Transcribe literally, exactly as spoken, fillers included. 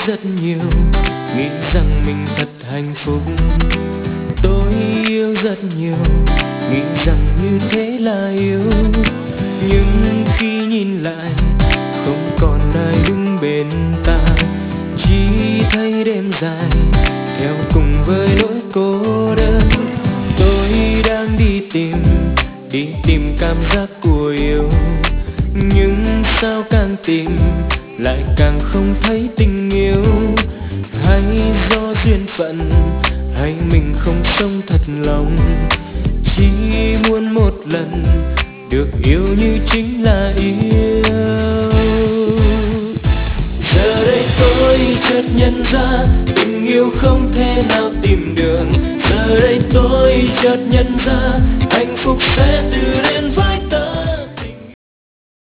rất nhiều, nghĩ rằng mình thật hạnh phúc. Tôi yêu rất nhiều, nghĩ rằng như thế là yêu. Nhưng khi nhìn lại, không còn ai đứng bên ta, chỉ thấy đêm dài theo cùng với nỗi cô đơn. Tôi đang đi tìm, đi tìm cảm giác của yêu, nhưng sao càng tìm lại càng không thấy tình yêu. Hay do duyên phận, hay mình không sống thật lòng, chỉ muốn một lần được yêu như chính là yêu.